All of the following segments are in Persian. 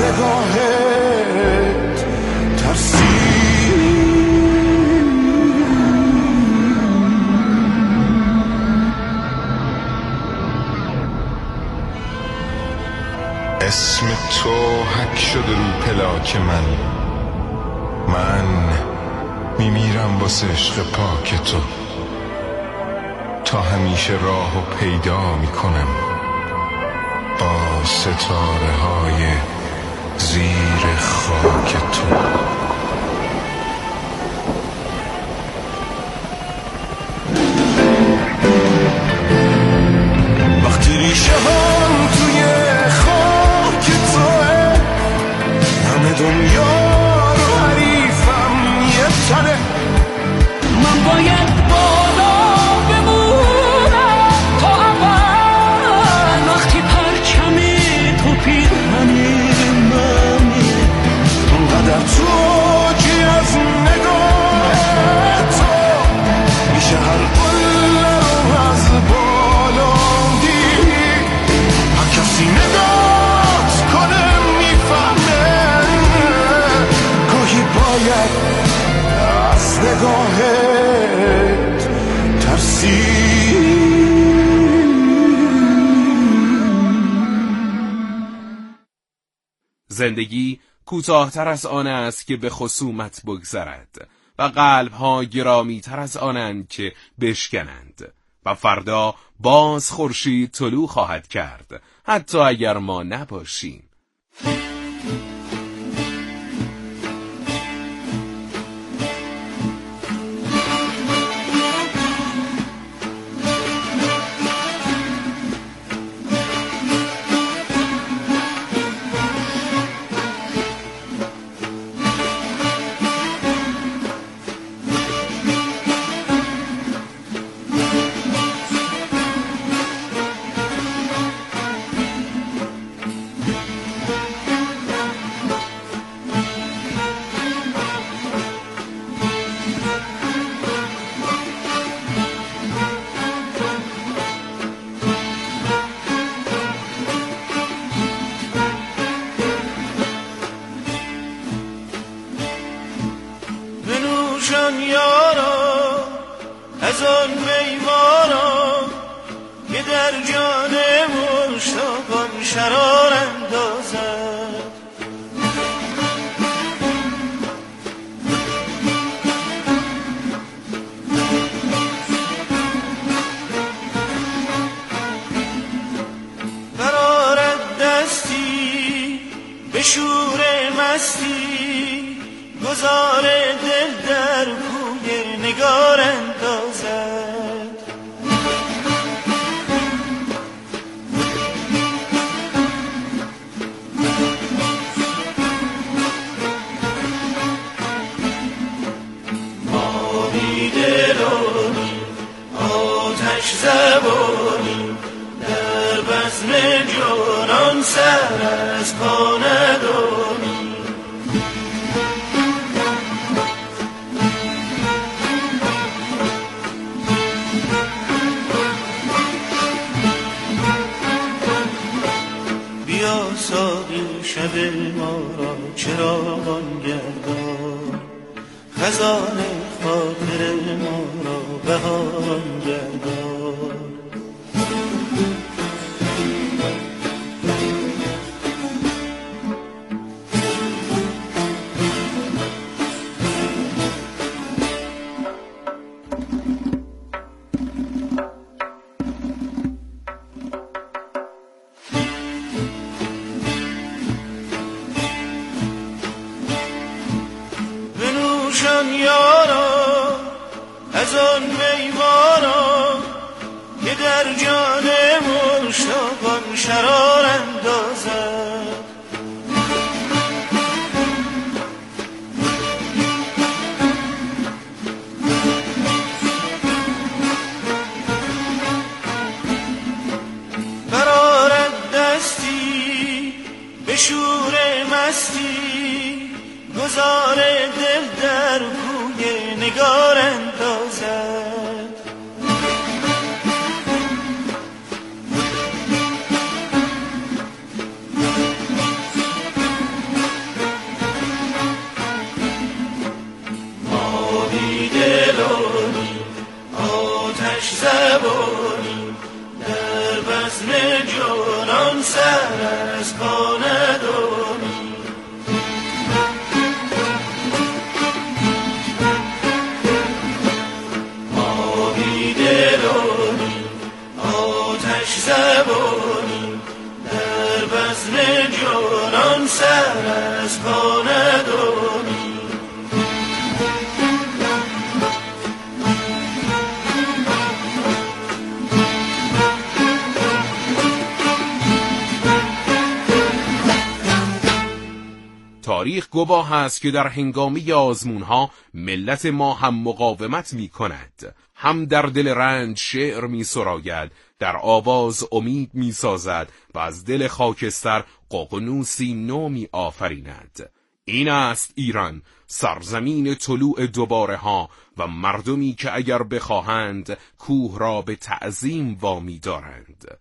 نگاهت ترسید. اسم تو حک شده رو پلاک من میمیرم واسه عشق پاک تو، تا همیشه راهو پیدا میکنم با ستاره های زیر خاک تو. وقتی ریشه هم توی خاک توه، همه دنیا رو حریفم یه تنه. من باید بالا بمونم تا اول، وقتی پرچم تو پیرهنی منی. اونقدر تو که از نگاه تو میشه هر قله رو از بالا دید. هر کسی نگات کنه میفهمه گاهی باید از نگاهت ترسید. زندگی کوتاه‌تر از آن است که به خصومت بگذرد و قلب‌ها گرامی‌تر از آنند که بشکنند و فردا باز خورشید طلوع خواهد کرد حتی اگر ما نباشیم. بنوشن یارا از آن میوارا که در جان مشتاقان شرار اندازد. برارد دستی به شور مستی، گذار دل در کوی نگار اندازد. ما بی دلانی آتش زبانی، در بزم جانان سر از پا ندانی. بیا ساقی شب ما را چراغان گردان، خزان خاطر ما را بهاران گردان. بنوشن یارا از آن میوارا که در جان مشتاقان شرار اندازد. برارد دستی به شور مستی، گذار دل در کوی نگار اندازد. بزم جانان سر از پا ندانی. آبی دلانی آتش زبانی در بزم جانان سر از پا ندانی. تاریخ گواه است که در هنگامی آزمونها ملت ما هم مقاومت می کند، هم در دل رنج شعر می سراید، در آواز امید می سازد و از دل خاکستر ققنوسی نو می آفریند. این است ایران، سرزمین طلوع دوباره ها و مردمی که اگر بخواهند کوه را به تعظیم وامی دارند.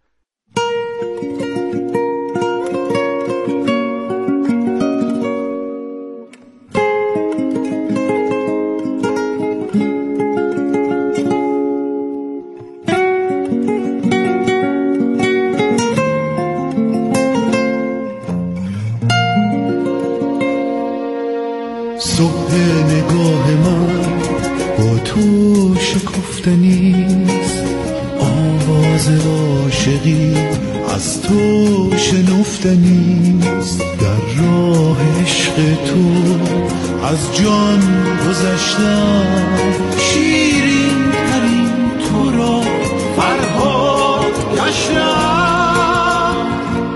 صبح نگاه من با تو شکفتنیست، آواز عاشقی از تو شنفتنیست. در راه عشق تو از جان گذشتم، شیرین ترین تو را فرهاد گشتم.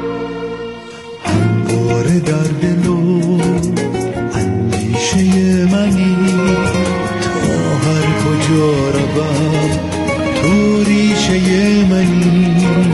همواره در دلو منی، تا هر کجا روم تو ریشه منی.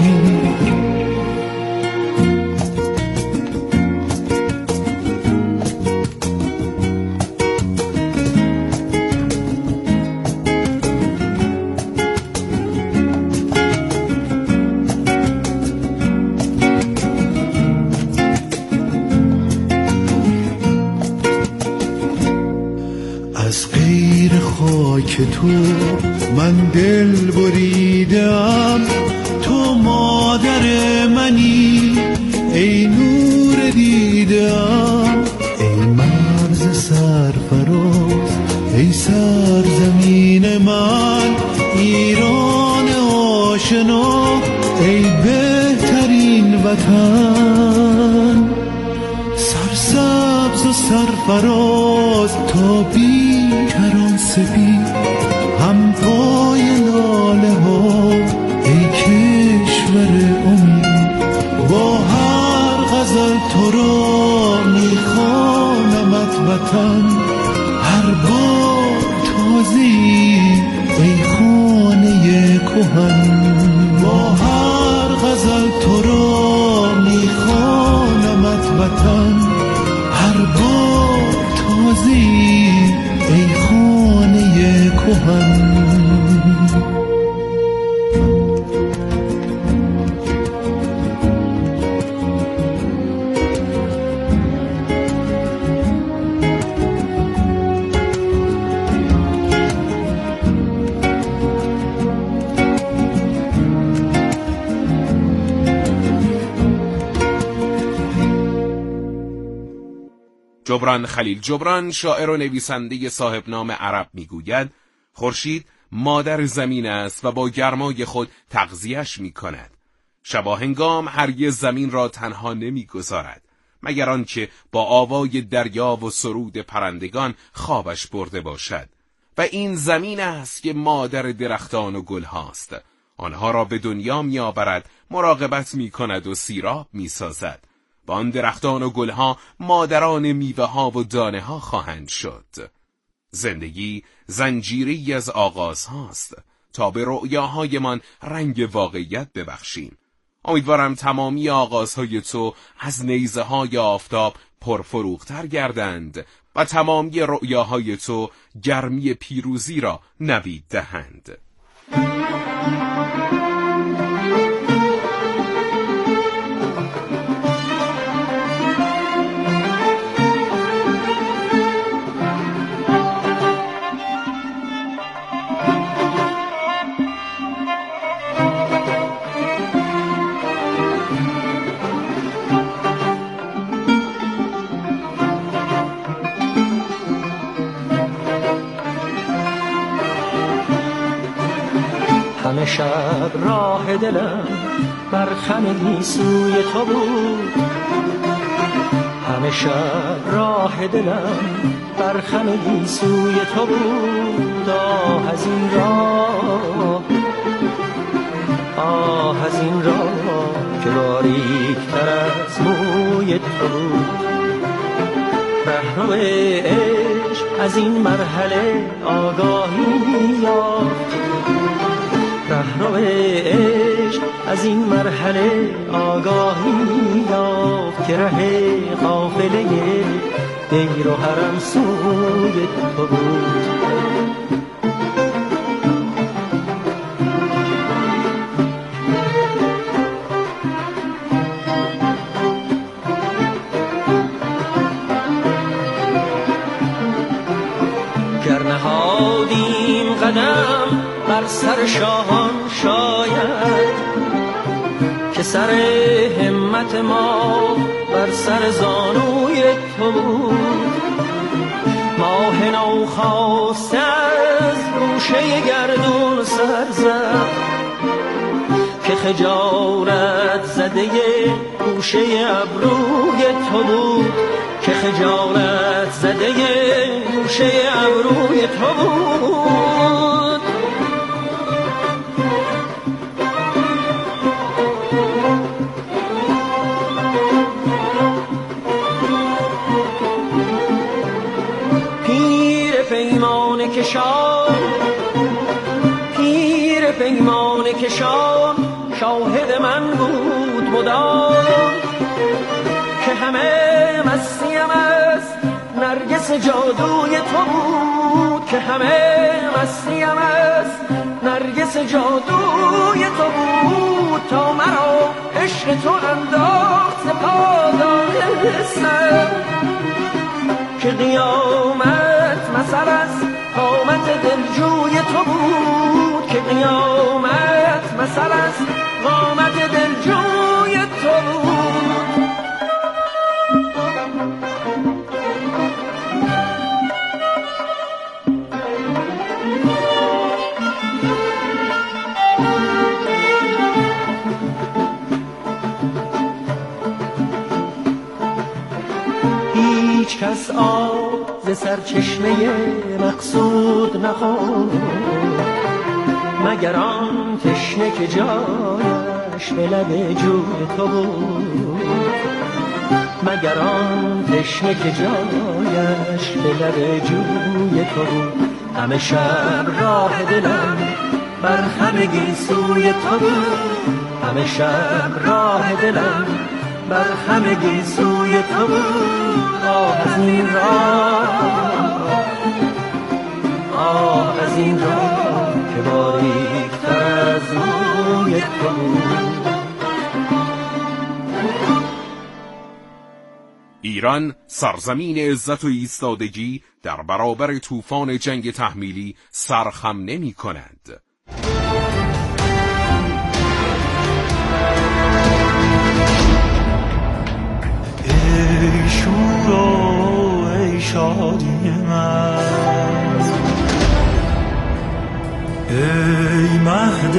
از غیر خاک تو من دل بریدم، تو مادر منی ای نور دیدم. ای مرز سرفراز ای سرزمین من، ایران آشنا ای بهترین وطن. سرسبز و سرفراز تا بیکران سپید، هم پای لاله ها ای کشور امید. با هر غزل تو را میخوانمت وطن، هر بار تازه‌ای ای خانه کهن. با هر غزل تو را میخوانمت وطن، هر بار تازه‌ای ای خانه کهن. جبران خلیل جبران، شاعر و نویسنده صاحب نام عرب، میگوید خورشید مادر زمین است و با گرمای خود تغذیه‌اش میکند. شباهنگام هرگز زمین را تنها نمیگذارد، مگر آنکه با آوای دریا و سرود پرندگان خوابش برده باشد. و این زمین است که مادر درختان و گل هاست. آنها را به دنیا میآورد، مراقبت میکند و سیراب میسازد. و آن درختان و گلها مادران میوه ها و دانه ها خواهند شد. زندگی زنجیری از آغاز هاست تا به رؤیاهایمان رنگ واقعیت ببخشیم. امیدوارم تمامی آغازهای تو از نیزه های آفتاب پرفروغتر گردند و تمامی رؤیاهای تو گرمی پیروزی را نوید دهند. راه دلم بر خم گیسوی تو بود، همه شب راه دلم بر خم گیسوی تو بود. آه از این راه، آه از این راه که باریک‌تر از موی تو بود. رهرو عشق از این مرحله آگاهی یافت، رهرو عشق از این مرحله آگاهی یافت که ره قافله دیر و حرم سوی تو بود. گر نهادیم قدم بر سر شاهان شاید که سر همت ما بر سر زانوی تو بود. ماه نو خاسته از گوشه گردون سر زد که خجالت زده گوشه ابروی تو بود، که خجالت زده گوشه ابروی تو بود. پیر پیمان کشان، پیر پیمان کشان شاهد من بود مدام که همه مستیم از نرگس جادوی تو بود، که همه مستیم از نرگس جادوی تو بود. تا مرا عشق تو انداخت ز پادانستم که قیامت مثل از قامت دلجوی تو بود، که قیامت مثل از قامت دلجوی تو بود. هیچ کس آب ز سرچشمه مقصود نخورد مگر آن تشنه که جایش به لب جوی تو بود، مگر آن تشنه که جایش به لب جوی تو بود. همه شب راه دلم بر خم گیسوی تو بود، همه شب راه دلم بر خم گیسوی تو بود. آه از این راه، آه از این راه که باریک‌تر از موی تو بود. ایران سرزمین عزت و ایستادگی در برابر طوفان جنگ تحمیلی سرخم نمی کند. ای شور و ای شادی من، ای مهد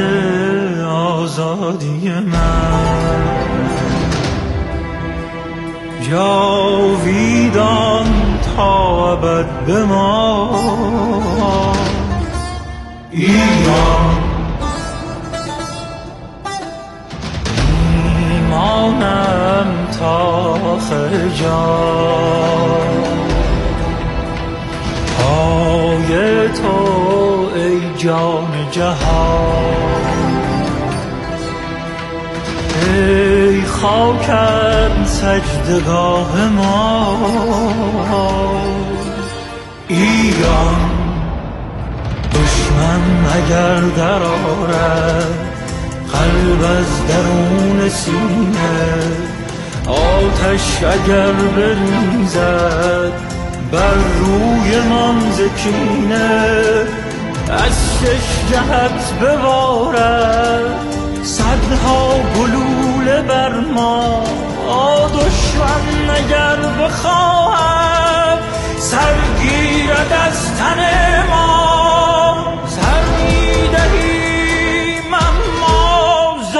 آزادی من، جاویدان تا ابد بمان ایران. میمانم تا آخر جان پای تو ای جان جهان، ای خاکت سجدگاه ما ایران. دشمن اگر در آرد قلب از درون سینه، آتش اگر بریزد بر روی من ز کینه، از شش جهت ببارد صدها گلوله بر ما. دشمن اگر بخواهد سرگیرد از تن ما، سر می‌دهیم اما ز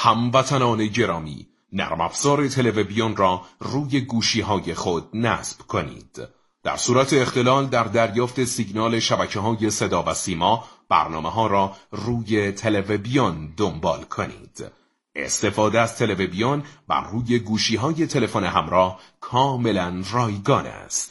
هموطنان گرامی، نرم افزار تلویزیون را روی گوشی‌های خود نصب کنید. در صورت اختلال در دریافت سیگنال شبکه‌های صدا و سیما، برنامه‌ها را روی تلویزیون دنبال کنید. استفاده از تلویزیون بر روی گوشی‌های تلفن همراه کاملاً رایگان است.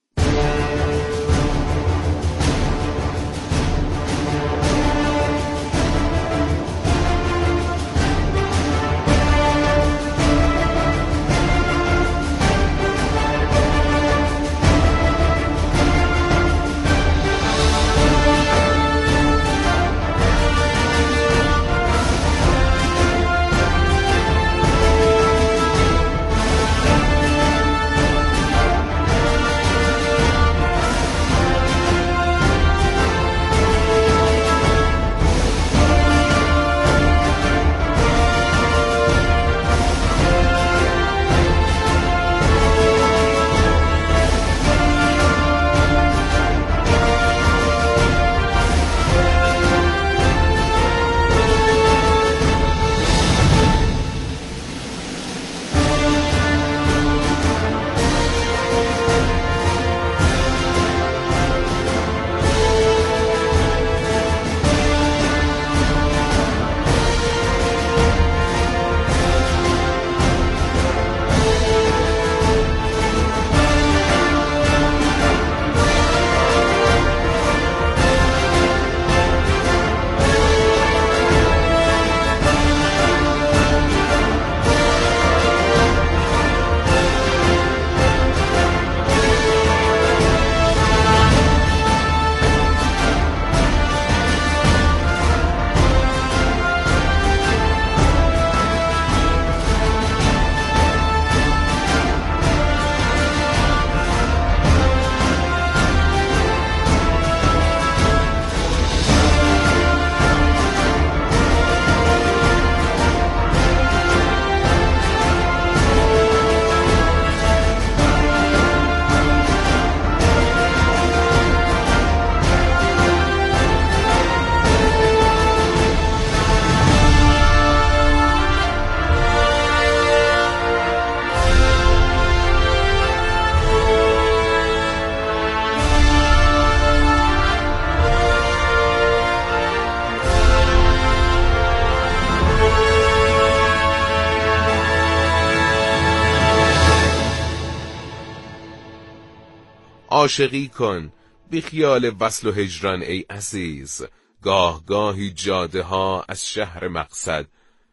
عاشقی کن بی خیال وصل و هجران ای عزیز، گاه گاهی جاده ها از شهر مقصد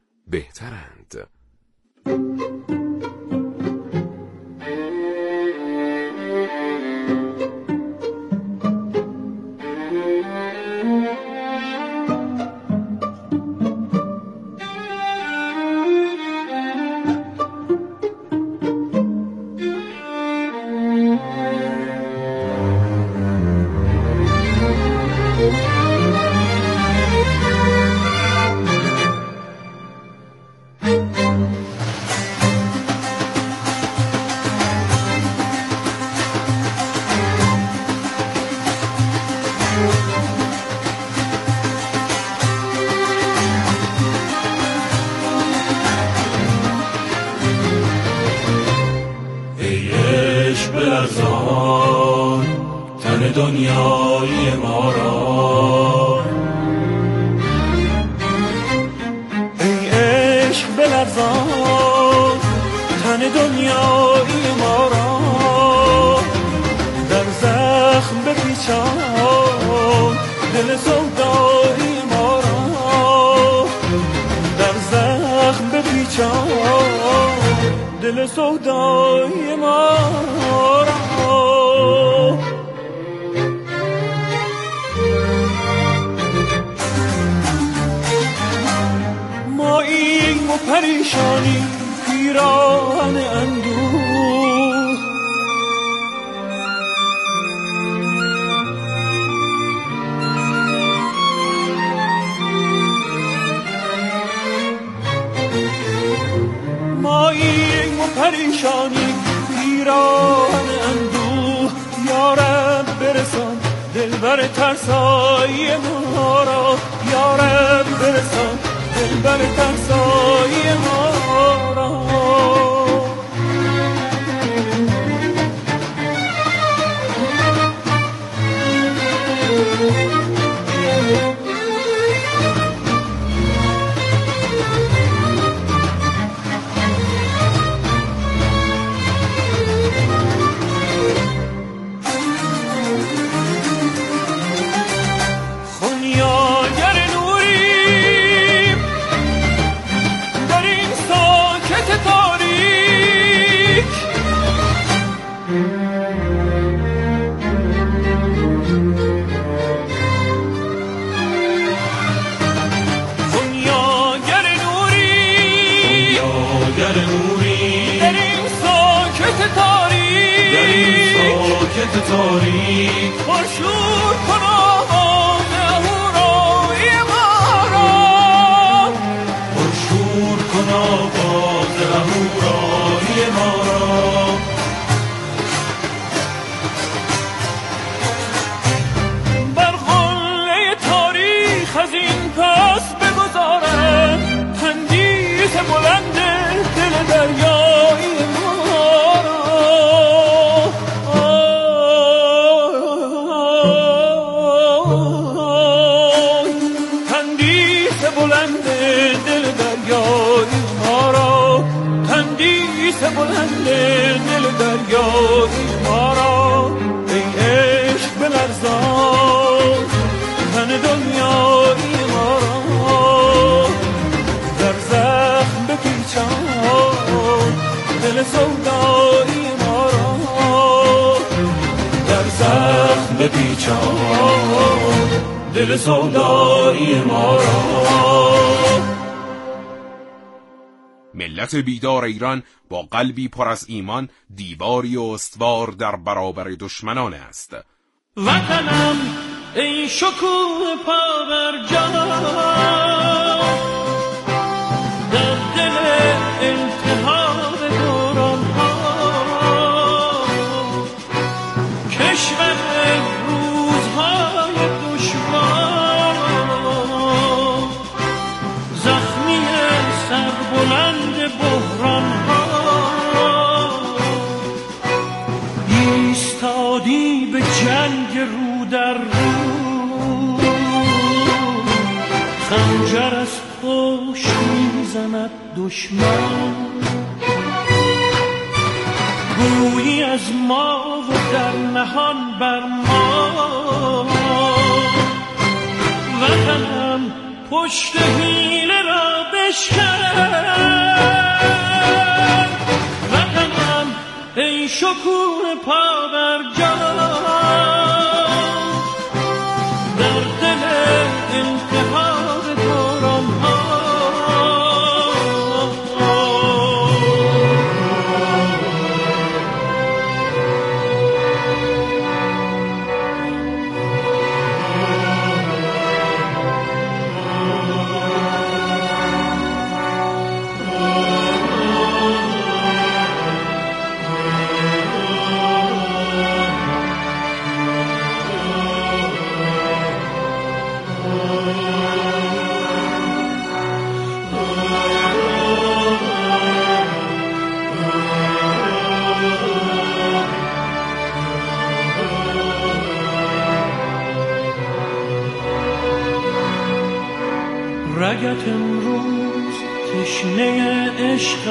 بهترند. بلرزان تن دنیای ما را، ای عشق بلرزان تن دنیای ما را، در زخم بپیچان دل سودای ما را، در زخم بپیچان دل سودای ما را. ما این و پریشانی پیران اندوه، ما این و پریشانی پیران اندوه، یارب برسان دلبر ترسای ما را، یارب برسان دلبر ترسای گر موری در این ساکت تاریک، در این ساکت تاریک پرشور کن آواز اهورایی ما را، پرشور کن آواز اهورایی ما را. بر قله تاریخ از این پس بگذارند تندیس بلند دل دریایی ما را. تندیس بلند دل دریایی ما را، تندیس بلند دل دریایی ما را. ای عشق بلرزان تن دنیایی ما را، در زخم بپیچان دل سودایی ما را، در زخم بپیچان دل سودایی ما را. ملت بیدار ایران با قلبی پر از ایمان دیواری استوار در برابر دشمنان است. وطنم ای شکوه پابرجا، در دل التهاب دوران ها، کشور روزهای دشوار، زخمی سربلند بحران ها، ایستادی به جنگ رو در رو، خنجر از پشت میزند دشمن، گویی از ما و در نهان بر ما. وطنم پشت حیله را بشکن، وطنم ای شکوه پابرجا، در دل التهاب دوران ها. رگت امروز تشنه عشق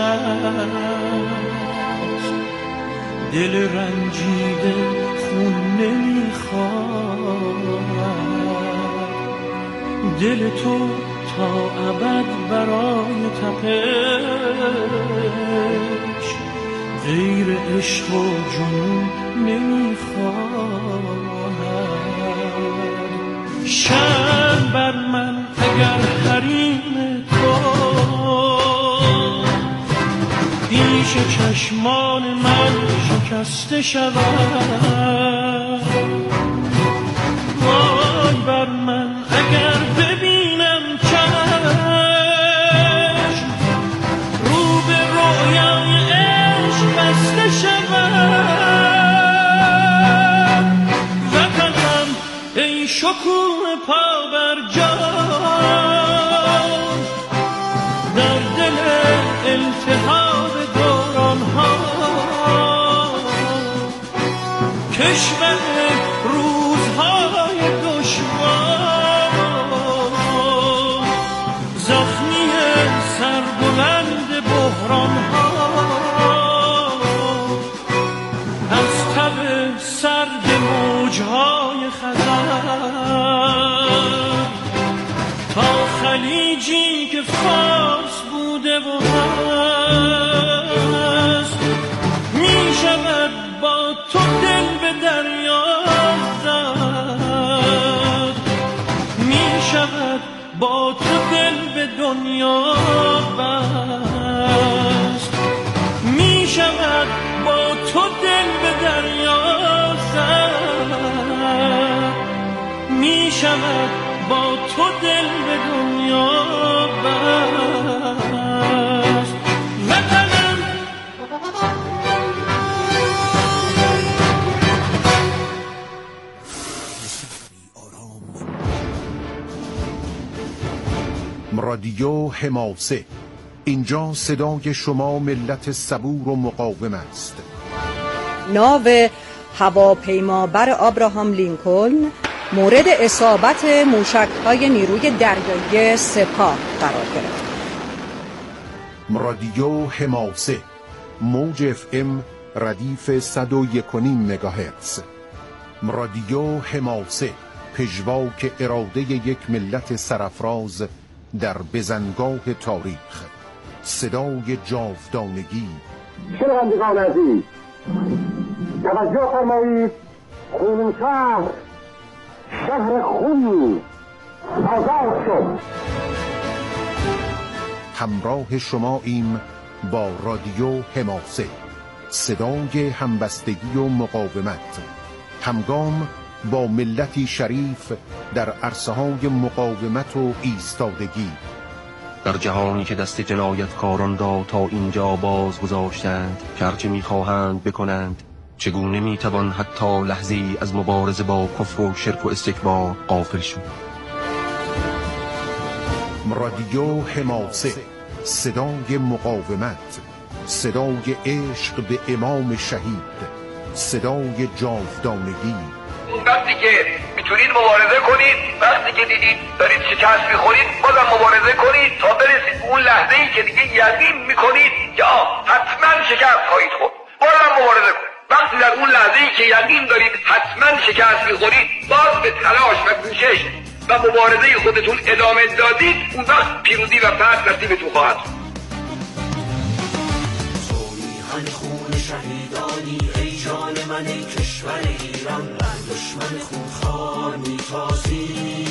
است، دل رنجیده خون نمیخواد، دل تو تا ابد برای تپش غیر عشق و جنون نمیخواد. شرم بر من اگر حریم تو پیش چشمان من شکسته شود، وای بر من اگر ببینم چشم رو به رویای عشق بسته شود. وطنم ای شکوه پابرجا، در دل التهاب دوران ها، کشور روزهای دشوار، زخمی سربلند بحران ها، از تب سرد موجهای خزر تا خلیجی که فارس بوده و هست، می شود با تو دل به دریا زد، می شود با تو دل به دنیا بست. شود با تو دل به دنیا بست. وطنم رادیو حماسه، اینجا صدای شما ملت صبور و مقاوم است. ناو هواپیمابر آبراهام لینکلن مورد اصابت موشک‌های نیروی دریایی سپاه قرار گرفت. رادیو حماسه، موج FM ردیف 101.5 مگاهرتز. رادیو حماسه، پژواک اراده یک ملت سرافراز در بزنگاه تاریخ، صدای جاودانگی. شنوندگان عزیز، توجه فرمایید. خونشهر، شهر خونی آزاد شد. همراه شما ایم با رادیو حماسه، صدای همبستگی و مقاومت، همگام با ملتی شریف در عرصه‌های مقاومت و ایستادگی. در جهانی که دست جنایتکاران را تا اینجا باز گذاشتند که هرچه می‌خواهند بکنند، چگونه می‌توان حتی لحظه‌ای از مبارزه با کفر و شرک و استکبار غافل شد؟ رادیو حماسه، صدای مقاومت، صدای عشق به امام شهید، صدای جاودانگی. وقتی که میتونید مبارزه کنید، وقتی که دیدید دارید شکست میخورید بازم مبارزه کنید تا برسید اون لحظه‌ای که دیگه یقین میکنید که حتما شکست خواهید خورد، بازم مبارزه کنید. وقتی در اون لحظه‌ای که یقین دارید حتما شکست میخورید، باز به تلاش و کوشش و مبارزه خودتون ادامه دادید، اون وقت پیروزی و فتح نصیبتون خواهد شد. تویی خون شهیدانی، ای جان من ای کشور ایران، دشمن خونخوار میتازی.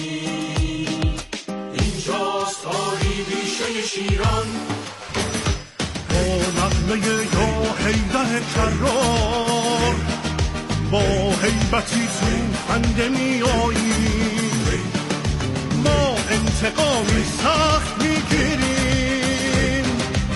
اینجاست آری بیشه شیران، با نغمه یا حیدر کرار، با حیبتی تو خنده می آیی، ما انتقامی سخت میگیریم.